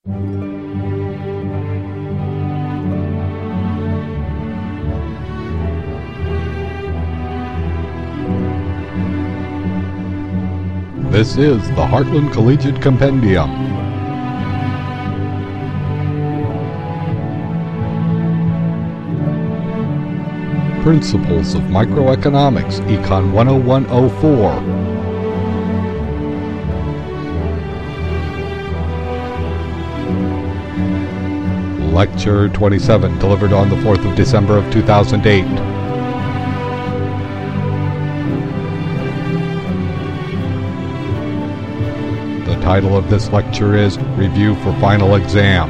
This is the Heartland Collegiate Compendium. Principles of Microeconomics, Econ 10104. Lecture 27, delivered on the 4th of December of 2008. The title of this lecture is Review for Final Exam.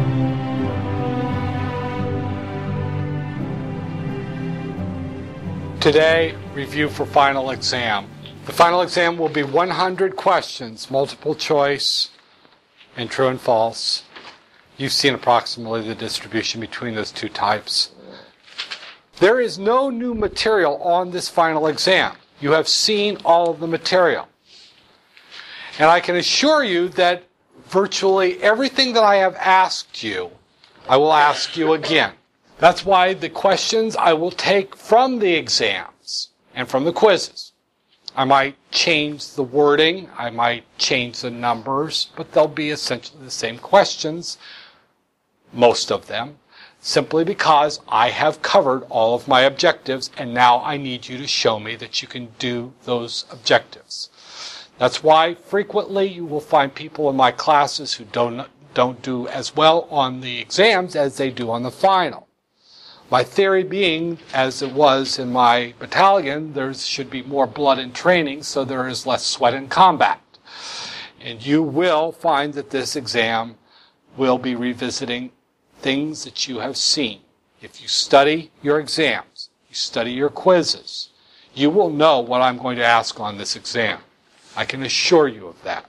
Today, review for final exam. The final exam will be 100 questions, multiple choice, and true and false. You've seen approximately the distribution between those two types. There is no new material on this final exam. You have seen all of the material. And I can assure you that virtually everything that I have asked you, I will ask you again. That's why the questions I will take from the exams and from the quizzes. I might change the wording, I might change the numbers, but they'll be essentially the same questions, most of them, simply because I have covered all of my objectives and now I need you to show me that you can do those objectives. That's why frequently you will find people in my classes who don't do as well on the exams as they do on the final. My theory being, as it was in my battalion, there should be more blood in training, so there is less sweat in combat. And you will find that this exam will be revisiting things that you have seen. If you study your exams, you study your quizzes, you will know what I'm going to ask on this exam. I can assure you of that.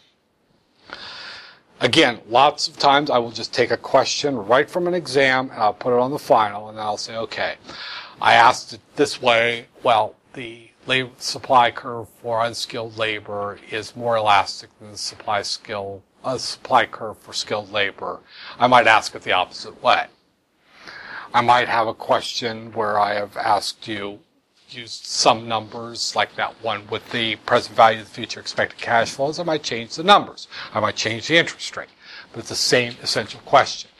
Again, lots of times I will just take a question right from an exam and I'll put it on the final and then I'll say, okay, I asked it this way. Well, the supply curve for unskilled labor is more elastic than the supply curve for skilled labor. I might ask it the opposite way. I might have a question where I have asked you, used some numbers like that one with the present value of the future expected cash flows. I might change the numbers. I might change the interest rate. But it's the same essential question.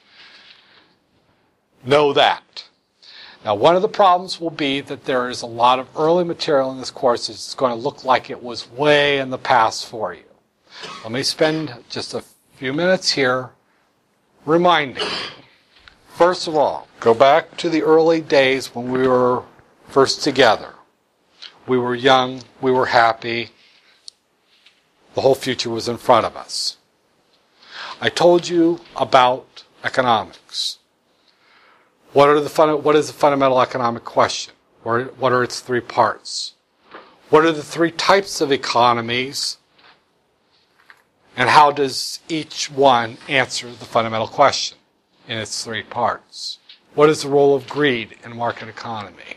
Know that. Now, one of the problems will be that there is a lot of early material in this course. It's going to look like it was way in the past for you. Let me spend just a few minutes here reminding you. First of all, go back to the early days when we were first together. We were young, we were happy, the whole future was in front of us. I told you about economics. What is the fundamental economic question? What are its three parts? What are the three types of economies? And how does each one answer the fundamental question in its three parts? What is the role of greed in market economy?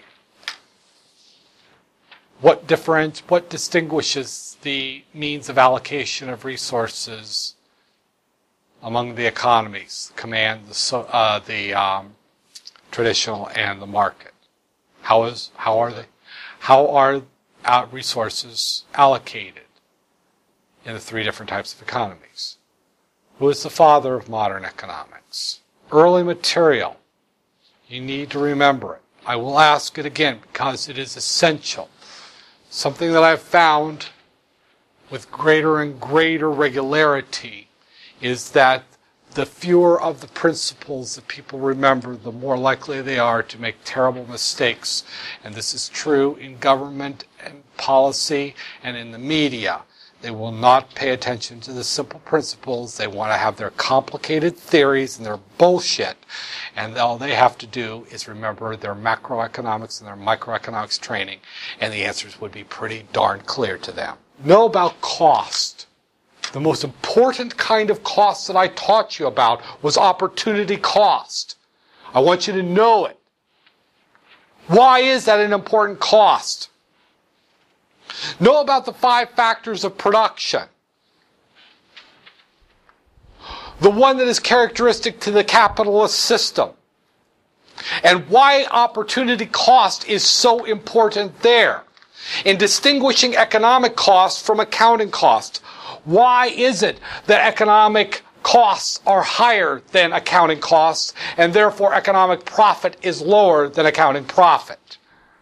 What distinguishes the means of allocation of resources among the economies, the command, the traditional, and the market? How are resources allocated in the three different types of economies? Who is the father of modern economics? Early material. You need to remember it. I will ask it again because it is essential. Something that I've found with greater and greater regularity is that the fewer of the principles that people remember, the more likely they are to make terrible mistakes. And this is true in government and policy and in the media. They will not pay attention to the simple principles. They want to have their complicated theories and their bullshit. And all they have to do is remember their macroeconomics and their microeconomics training. And the answers would be pretty darn clear to them. Know about cost. The most important kind of cost that I taught you about was opportunity cost. I want you to know it. Why is that an important cost? Know about the 5 factors of production. the one that is characteristic to the capitalist system. And why opportunity cost is so important there in distinguishing economic cost from accounting cost. Why is it that economic costs are higher than accounting costs, and therefore economic profit is lower than accounting profit?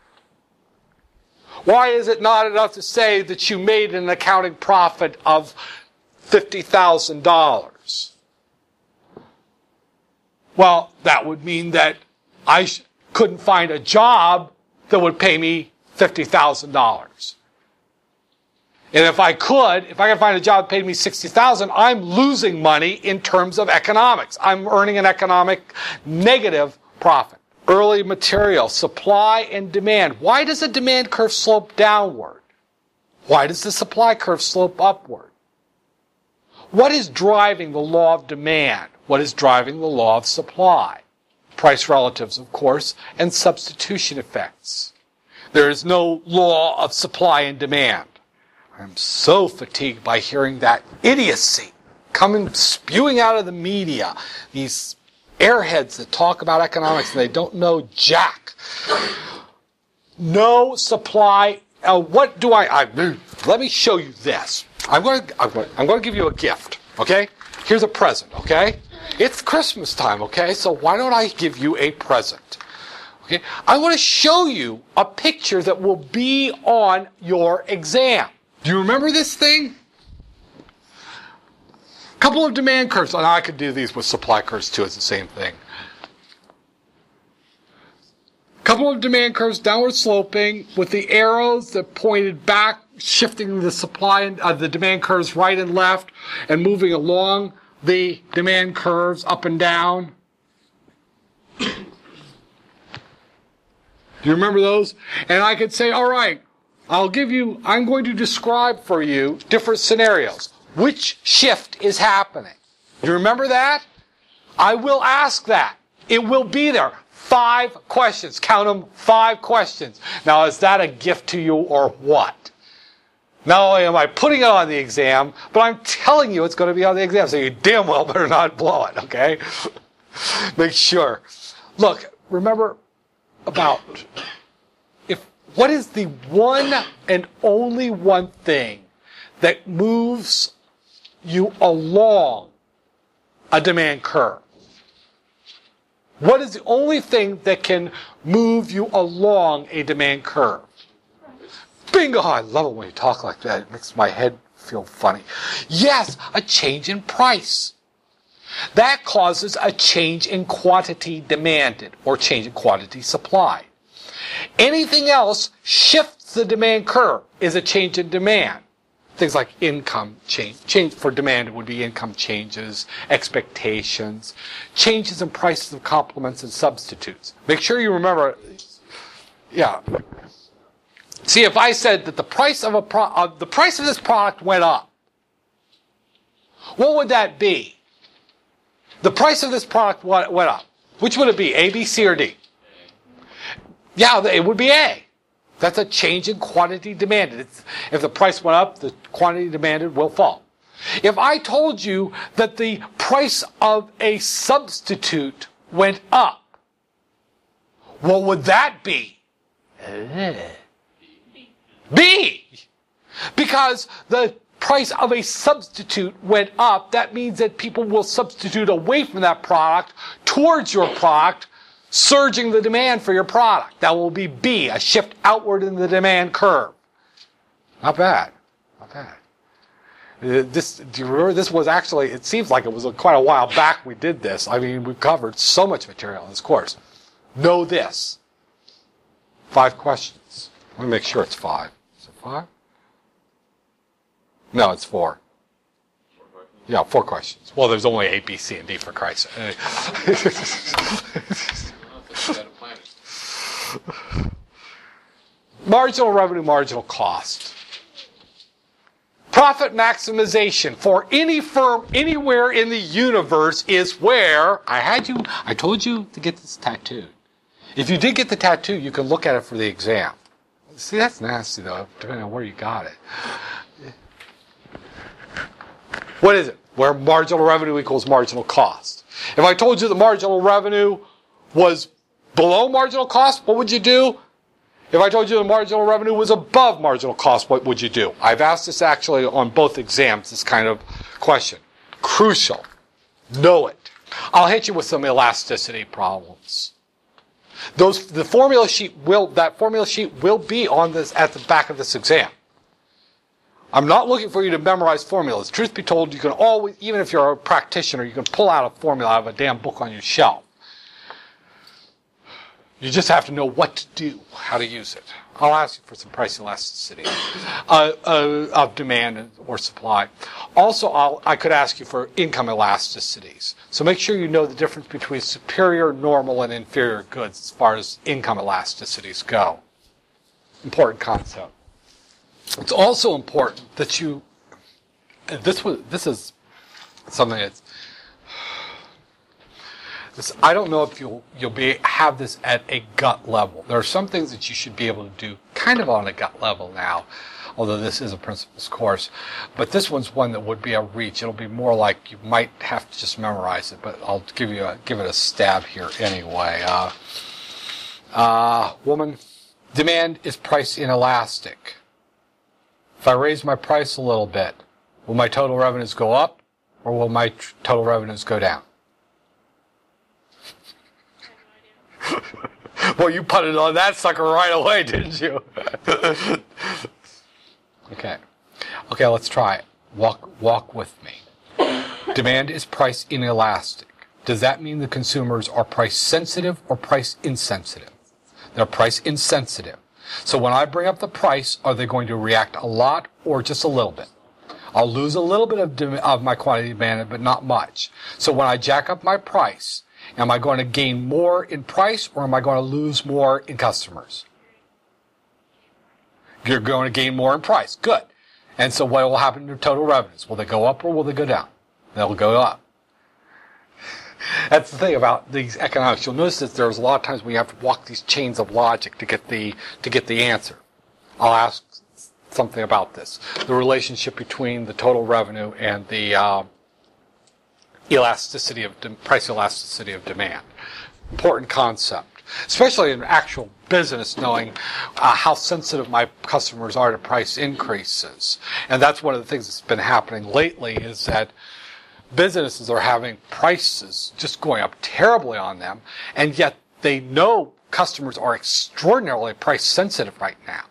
Why is it not enough to say that you made an accounting profit of $50,000? Well, that would mean that I couldn't find a job that would pay me $50,000. And if I could find a job that paid me $60,000, I'm losing money in terms of economics. I'm earning an economic negative profit. Early material, supply and demand. Why does the demand curve slope downward? Why does the supply curve slope upward? What is driving the law of demand? What is driving the law of supply? Price relatives, of course, and substitution effects. There is no law of supply and demand. I'm so fatigued by hearing that idiocy coming spewing out of the media. These airheads that talk about economics and they don't know jack. No supply. What do let me show you this. I'm going to give you a gift. Okay? Here's a present. Okay? It's Christmas time. Okay? So why don't I give you a present? Okay? I want to show you a picture that will be on your exam. Do you remember this thing? A couple of demand curves. And I could do these with supply curves too. It's the same thing. A couple of demand curves, downward sloping, with the arrows that pointed back, shifting the supply and the demand curves right and left, and moving along the demand curves up and down. Do you remember those? And I could say, all right, I'm going to describe for you different scenarios. Which shift is happening? Do you remember that? I will ask that. It will be there. 5 questions. Count them, 5 questions. Now, is that a gift to you or what? Not only am I putting it on the exam, but I'm telling you it's going to be on the exam, so you damn well better not blow it, okay? Make sure. Look, remember about what is the one and only one thing that moves you along a demand curve? What is the only thing that can move you along a demand curve? Bingo! I love it when you talk like that. It makes my head feel funny. Yes, a change in price. That causes a change in quantity demanded or change in quantity supplied. Anything else shifts the demand curve is a change in demand. Things like income change for demand would be income changes, expectations, changes in prices of complements and substitutes. Make sure you remember, See, if I said that the price of this product went up, what would that be? The price of this product went up. Which would it be, A, B, C, or D? Yeah, it would be A. That's a change in quantity demanded. If the price went up, the quantity demanded will fall. If I told you that the price of a substitute went up, what would that be? B. Because the price of a substitute went up, that means that people will substitute away from that product towards your product, surging the demand for your product. That will be B, a shift outward in the demand curve. Not bad. Not bad. Do you remember this was actually, it seems like it was quite a while back we did this. I mean, we covered so much material in this course. Know this. 5 questions. Let me make sure it's 5. Is it 5? No, it's 4. Yeah, 4 questions. Well, there's only A, B, C, and D for Christ's sake. Marginal revenue, marginal cost. Profit maximization for any firm anywhere in the universe is where I told you to get this tattooed. If you did get the tattoo, you can look at it for the exam. See, that's nasty though, depending on where you got it. What is it? where marginal revenue equals marginal cost. If I told you the marginal revenue was below marginal cost, what would you do? If I told you the marginal revenue was above marginal cost, what would you do? I've asked this actually on both exams, this kind of question. Crucial. Know it. I'll hit you with some elasticity problems. That formula sheet will be on this at the back of this exam. I'm not looking for you to memorize formulas. Truth be told, you can always, even if you're a practitioner, you can pull out a formula out of a damn book on your shelf. You just have to know what to do, how to use it. I'll ask you for some price elasticity of demand or supply. Also, I could ask you for income elasticities. So make sure you know the difference between superior, normal, and inferior goods as far as income elasticities go. Important concept. It's also important that you. This is something that's. I don't know if you'll have this at a gut level. There are some things that you should be able to do kind of on a gut level now, although this is a principles course. But this one's one that would be a reach. It'll be more like you might have to just memorize it, but I'll give it a stab here anyway. Woman, demand is price inelastic. If I raise my price a little bit, will my total revenues go up or will my total revenues go down? Well, you putted on that sucker right away, didn't you? Okay, let's try it. Walk with me. Demand is price inelastic. Does that mean the consumers are price sensitive or price insensitive? They're price insensitive. So when I bring up the price, are they going to react a lot or just a little bit? I'll lose a little bit of my quantity demand, but not much. So when I jack up my price, am I going to gain more in price or am I going to lose more in customers? You're going to gain more in price. Good. And so what will happen to total revenues? Will they go up or will they go down? They'll go up. That's the thing about these economics. You'll notice that there's a lot of times when you have to walk these chains of logic to get the answer. I'll ask something about this. The relationship between the total revenue and the price elasticity of demand. Important concept, especially in actual business, knowing how sensitive my customers are to price increases. And that's one of the things that's been happening lately is that businesses are having prices just going up terribly on them, and yet they know customers are extraordinarily price sensitive right now.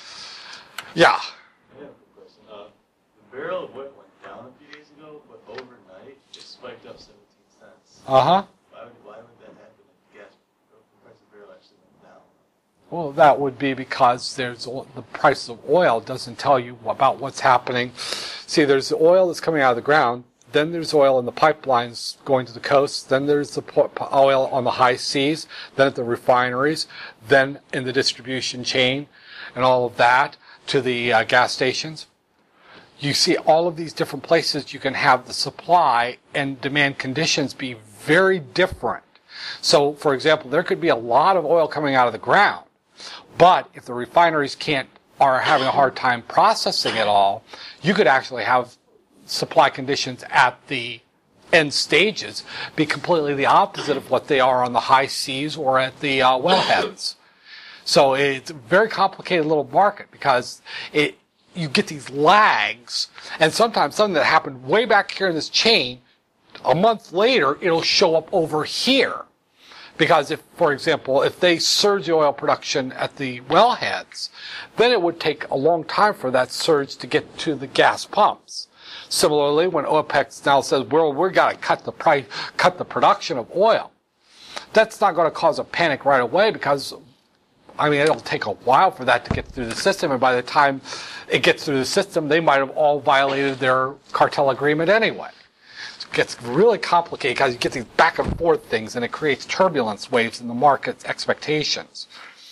Yeah. I have a quick question. The barrel of wheat went down a few days ago, but overnight it spiked up 17 cents. Uh-huh. Why would that happen if the price of barrel actually went down? Well, that would be because the price of oil doesn't tell you about what's happening. See, there's the oil that's coming out of the ground. Then there's oil in the pipelines going to the coast. Then there's the oil on the high seas. Then at the refineries. Then in the distribution chain and all of that to the gas stations. You see all of these different places you can have the supply and demand conditions be very different. So, for example, there could be a lot of oil coming out of the ground. But if the refineries are having a hard time processing it all, you could actually have supply conditions at the end stages be completely the opposite of what they are on the high seas or at the wellheads. So it's a very complicated little market because you get these lags, and sometimes something that happened way back here in this chain, a month later, it'll show up over here. Because if, for example, if they surge the oil production at the wellheads, then it would take a long time for that surge to get to the gas pumps. Similarly, when OPEC now says, well, we've got to cut the production of oil, that's not going to cause a panic right away because, it'll take a while for that to get through the system, and by the time it gets through the system, they might have all violated their cartel agreement anyway. It gets really complicated because you get these back and forth things, and it creates turbulence waves in the market's expectations.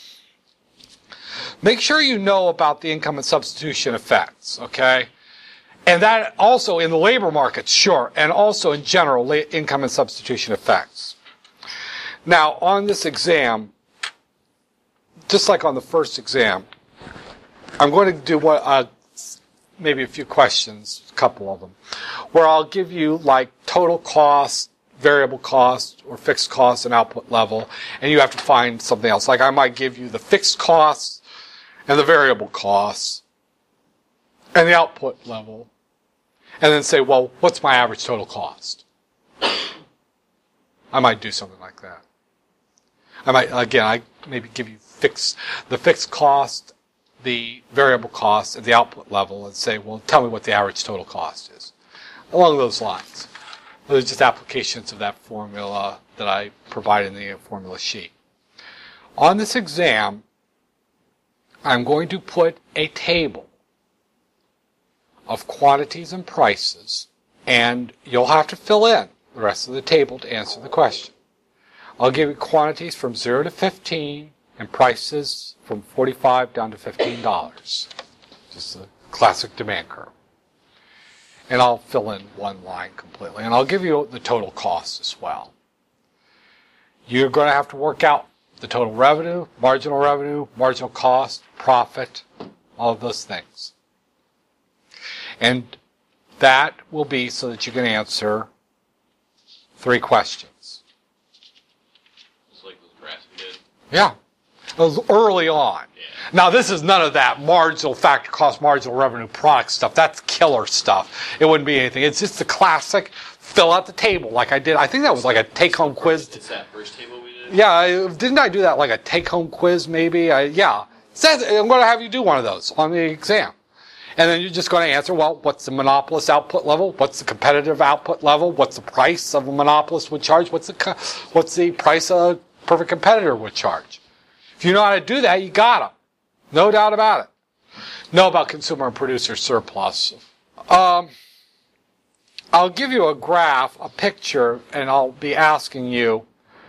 Make sure you know about the income and substitution effects, okay? And that also in the labor markets, sure, and also in general, income and substitution effects. Now, on this exam, just like on the first exam, I'm going to do maybe a few questions, a couple of them, where I'll give you like total cost, variable cost, or fixed cost and output level, and you have to find something else. Like I might give you the fixed costs and the variable costs and the output level, and then say, well, what's my average total cost? I might do something like that. I maybe give you the fixed cost, the variable cost, and the output level, and say, well, tell me what the average total cost is. Along those lines. Those are just applications of that formula that I provide in the formula sheet. On this exam, I'm going to put a table of quantities and prices, and you'll have to fill in the rest of the table to answer the question. I'll give you quantities from 0 to 15 and prices from $45 down to $15. Just a classic demand curve. And I'll fill in one line completely. And I'll give you the total cost as well. You're going to have to work out the total revenue, marginal cost, profit, all of those things. And that will be so that you can answer 3 questions. Just like those graphs we did. Yeah. It was early on. Yeah. Now, this is none of that marginal factor cost, marginal revenue, product stuff. That's killer stuff. It wouldn't be anything. It's just the classic fill out the table like I did. I think that was like a take-home quiz. It's that first table we did? Yeah, didn't I do that like a take-home quiz maybe? Yeah. I'm going to have you do one of those on the exam. And then you're just going to answer, well, what's the monopolist output level? What's the competitive output level? What's the price of a monopolist would charge? What's the price a perfect competitor would charge? If you know how to do that, you got them. No doubt about it. Know about consumer and producer surplus. I'll give you a graph, a picture, and I'll be asking you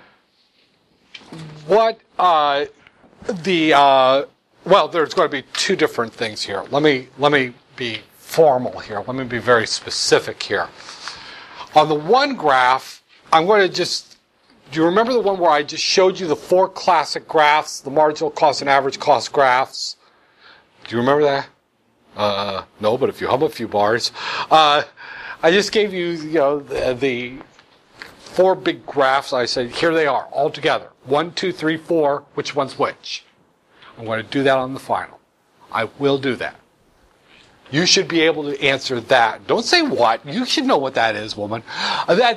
what well, there's going to be 2 different things here. Let me be formal here. Let me be very specific here. On the one graph, I'm going to just, do you remember the one where I just showed you the 4 classic graphs, the marginal cost and average cost graphs? Do you remember that? No, but if you hum a few bars. I just gave you, the 4 big graphs. I said, here they are, all together. 1, 2, 3, 4. Which one's which? I'm going to do that on the final. I will do that. You should be able to answer that. Don't say what. You should know what that is, woman. That's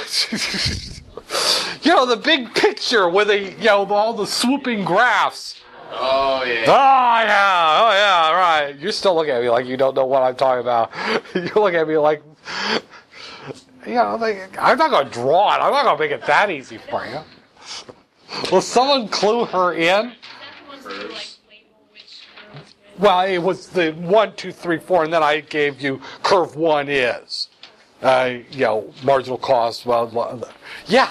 the big picture with all the swooping graphs. Oh, yeah. Oh, yeah, right. You're still looking at me like you don't know what I'm talking about. You're looking at me like, I'm not going to draw it. I'm not going to make it that easy for you. Will someone clue her in? Well, it was the 1, 2, 3, 4, and then I gave you curve 1 is, marginal cost. Yeah.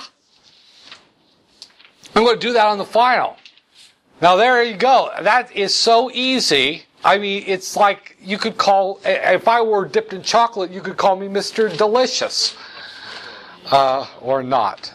I'm going to do that on the final. Now, there you go. That is so easy. I mean, it's like you could call, if I were dipped in chocolate, you could call me Mr. Delicious. Or not.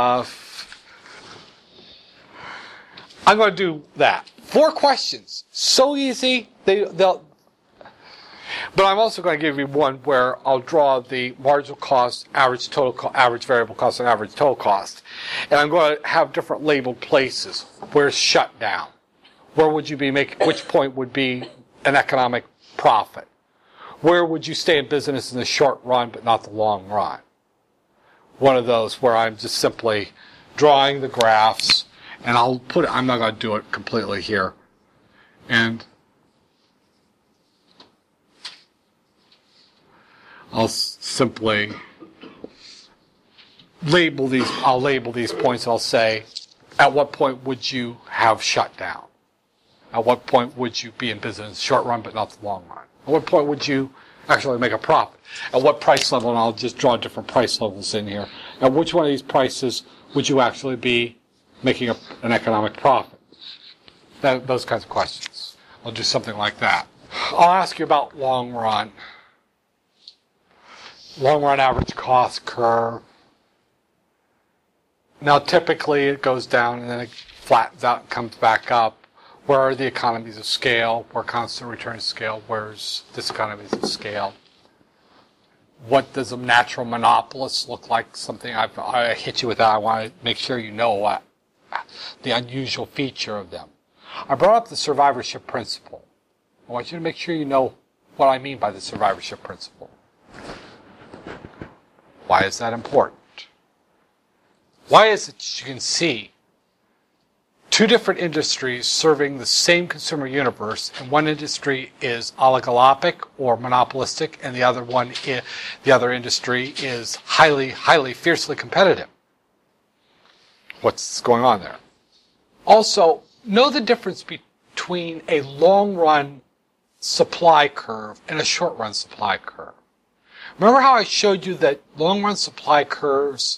I'm going to do that. 4 questions. So easy. But I'm also going to give you one where I'll draw the marginal cost, average variable cost, and average total cost. And I'm going to have different labeled places. Where's shut down? Where would you be making, which point would be an economic profit? Where would you stay in business in the short run but not the long run? One of those where I'm just simply drawing the graphs. And I'm not going to do it completely here. And I'll simply label these points. I'll say, at what point would you have shut down? At what point would you be in business short run but not the long run? At what point would you actually make a profit? At what price level? And I'll just draw different price levels in here. At which one of these prices would you actually be making an economic profit? Those kinds of questions. I'll do something like that. I'll ask you about long run. Long run average cost curve. Now typically it goes down and then it flattens out and comes back up. Where are the economies of scale? Where constant return scale? Where's diseconomies of scale? What does a natural monopolist look like? Something I hit you with that. I want to make sure you know what the unusual feature of them. I brought up the survivorship principle. I want you to make sure you know what I mean by the survivorship principle. Why is that important? Why is it that you can see two different industries serving the same consumer universe, and one industry is oligopolistic or monopolistic, and the other industry is highly, fiercely competitive? What's going on there? Also, know the difference between a long-run supply curve and a short-run supply curve. Remember how I showed you that long-run supply curves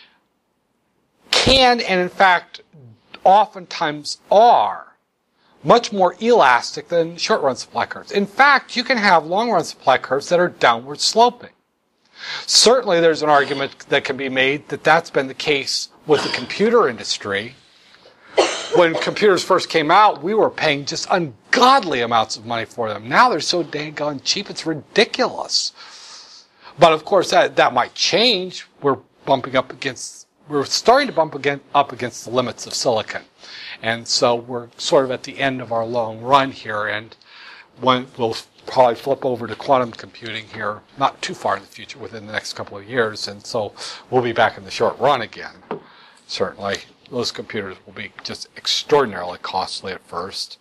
can, and in fact, oftentimes are, much more elastic than short-run supply curves. In fact, you can have long-run supply curves that are downward sloping. Certainly, there's an argument that can be made that that's been the case with the computer industry. When computers first came out, we were paying just ungodly amounts of money for them. Now they're so dang gone cheap, it's ridiculous. But of course, that might change. We're starting to bump up against the limits of silicon. And so we're sort of at the end of our long run here, and we'll probably flip over to quantum computing here not too far in the future, within the next couple of years, and so we'll be back in the short run again. Certainly, those computers will be just extraordinarily costly at first.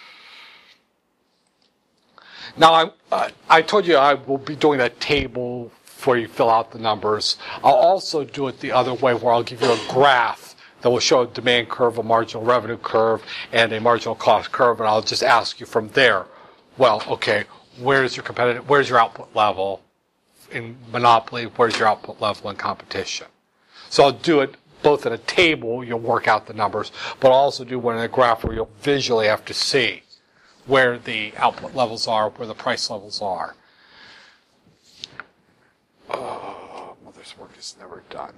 Now, I told you I will be doing a table before you fill out the numbers. I'll also do it the other way, where I'll give you a graph that will show a demand curve, a marginal revenue curve, and a marginal cost curve, and I'll just ask you from there, well, okay, where's your output level in monopoly, where's your output level in competition? So I'll do it both in a table, you'll work out the numbers, but I'll also do one in a graph where you'll visually have to see where the output levels are, where the price levels are. Oh, mother's work is never done.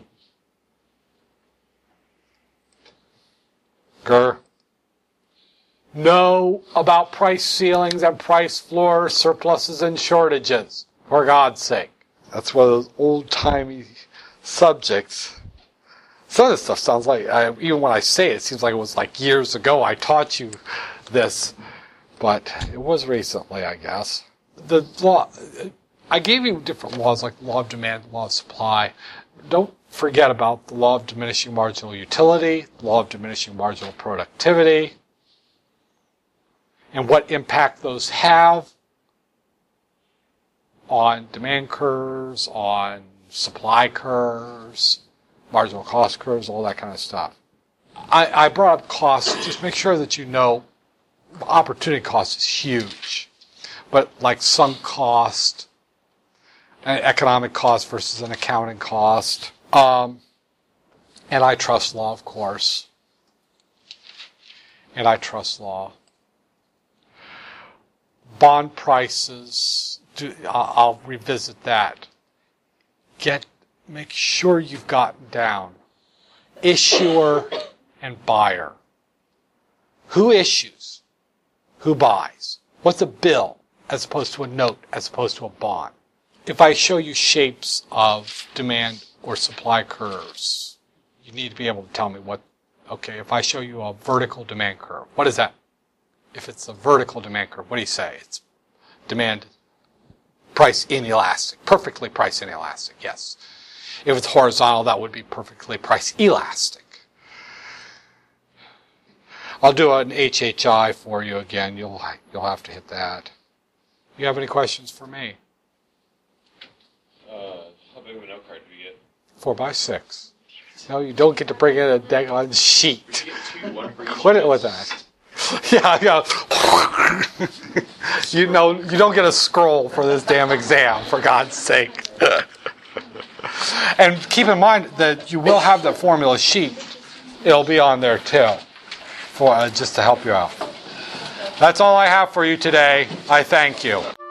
Know about price ceilings and price floors, surpluses and shortages, for God's sake. That's one of those old-timey subjects. Some of this stuff sounds like, even when I say it, it seems like it was like years ago I taught you this, but it was recently, I guess. The law, I gave you different laws, like the law of demand, the law of supply. Don't forget about the law of diminishing marginal utility, the law of diminishing marginal productivity, and what impact those have on demand curves, on supply curves, marginal cost curves, all that kind of stuff. I brought up costs. Just make sure that you know opportunity cost is huge. But like sunk cost, an economic cost versus an accounting cost, antitrust law, of course. Antitrust law. Bond prices, I'll revisit that. Make sure you've gotten down issuer and buyer. Who issues? Who buys? What's a bill as opposed to a note, as opposed to a bond? If I show you shapes of demand or supply curves, you need to be able to tell me if I show you a vertical demand curve, what is that? If it's a vertical demand curve, what do you say? It's demand price inelastic, perfectly price inelastic, yes. If it's horizontal, that would be perfectly price elastic. I'll do an HHI for you again. You'll have to hit that. You have any questions for me? How big of a note card do we get? 4x6. No, you don't get to bring in a daggone sheet. We get 2, 1 for each. Quit it with that. Yeah. You don't get a scroll for this damn exam, for God's sake. And keep in mind that you will have the formula sheet. It'll be on there too, for just to help you out. That's all I have for you today. I thank you.